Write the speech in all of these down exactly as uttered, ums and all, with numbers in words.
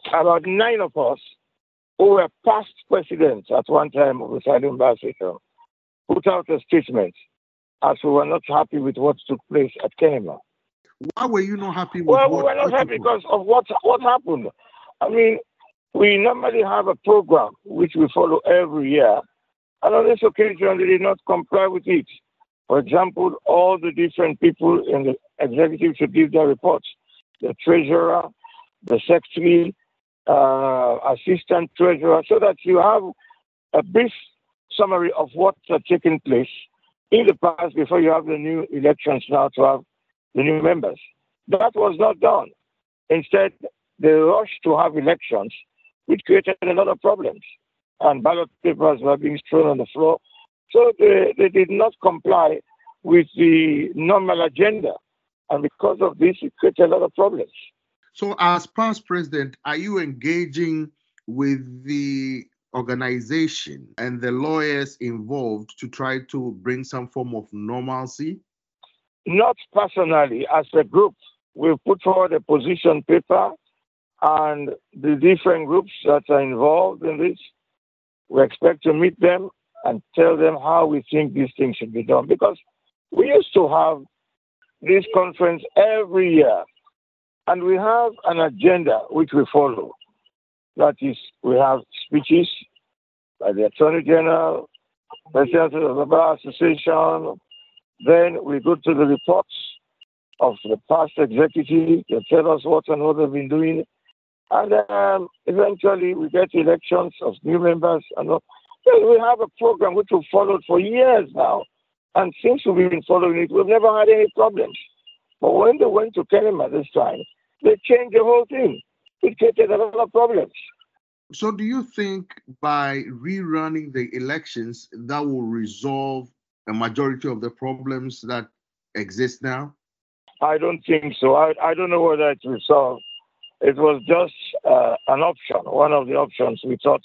about nine of us who were past presidents at one time of the Silent Bar Station put out a statement as we were not happy with what took place at Kenema. Why were you not happy with Well, we what were not what took happy place? because of what what happened. I mean, we normally have a program which we follow every year, and on this occasion they did not comply with it. For example, all the different people in the executive should give their reports. The treasurer, the secretary, uh, assistant treasurer, so that you have a brief summary of what has taken place in the past before you have the new elections now to have the new members. That was not done. Instead, they rushed to have elections, which created a lot of problems. And ballot papers were being thrown on the floor. So they, they did not comply with the normal agenda. And because of this, it created a lot of problems. So, as past president, are you engaging with the organization and the lawyers involved to try to bring some form of normalcy? Not personally, as a group. We've put forward a position paper, and the different groups that are involved in this, we expect to meet them and tell them how we think these things should be done. Because we used to have this conference every year, and we have an agenda which we follow. That is, we have speeches by the Attorney General, President of the Bar Association. Then we go to the reports of the past executive. They tell us what and what they've been doing. And um, eventually we get elections of new members. And all. So we have a program which we've followed for years now. And since we've been following it, we've never had any problems. But when they went to Kenema this time, they changed the whole thing. It created a lot of problems. So, do you think by rerunning the elections that will resolve a majority of the problems that exist now? I don't think so. I, I don't know whether it's resolved. It was just uh, an option, one of the options we thought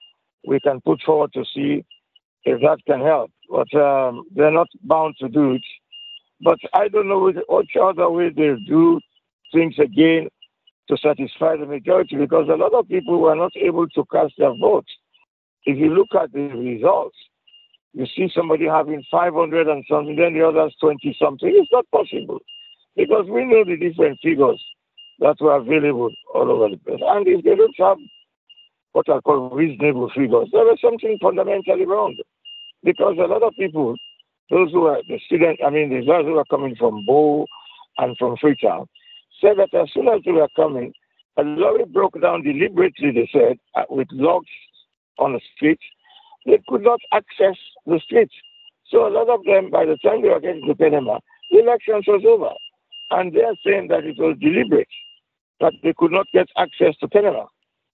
we can put forward to see if that can help. But um, they're not bound to do it. But I don't know which, which other way they do things again to satisfy the majority, because a lot of people were not able to cast their votes. If you look at the results, you see somebody having five hundred and something, then the others twenty something. It's not possible, because we know the different figures that were available all over the place. And if they don't have what I call reasonable figures, there is something fundamentally wrong. Because a lot of people, those who are the students, I mean, the guys who are coming from Bow and from Freetown, said that as soon as they were coming, a lorry broke down deliberately, they said, uh, with logs on the street. They could not access the street. So a lot of them, by the time they were getting to Kenema, the elections was over. And they are saying that it was deliberate, that they could not get access to Kenema.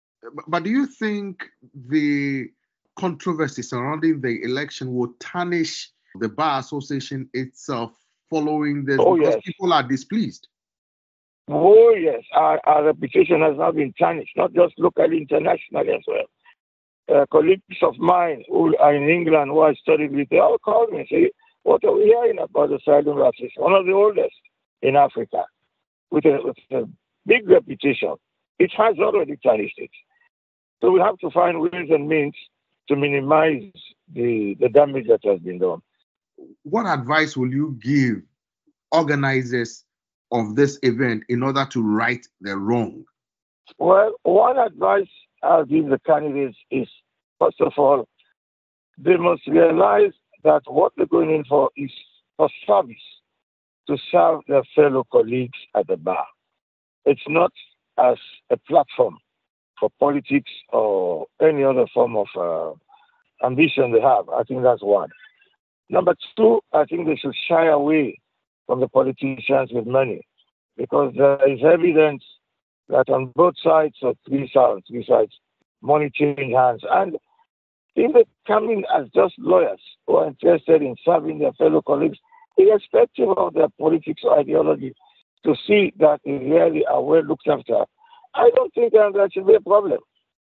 But do you think the controversy surrounding the election will tarnish the Bar Association itself following this? Oh, because yes. people are displeased. Oh, yes. Our, our reputation has now been tarnished, not just locally, internationally as well. Uh, colleagues of mine who are in England who I studied with, they all call me and say, what are we hearing about the Silent Bar Station? One of the oldest in Africa, with a, with a big reputation. It has already tarnished it. So we have to find ways and means to minimize the, the damage that has been done. What advice will you give organizers of this event in order to right the wrong? Well, one advice I'll give the candidates is, first of all, they must realize that what they're going in for is for service, to serve their fellow colleagues at the bar. It's not as a platform for politics or any other form of uh, ambition they have. I think that's one. Number two, I think they should shy away from the politicians with money, because there is evidence that on both sides, or three sides, three sides, money change hands. And if they come in as just lawyers who are interested in serving their fellow colleagues, irrespective of their politics or ideology, to see that they really are well looked after, I don't think that that should be a problem.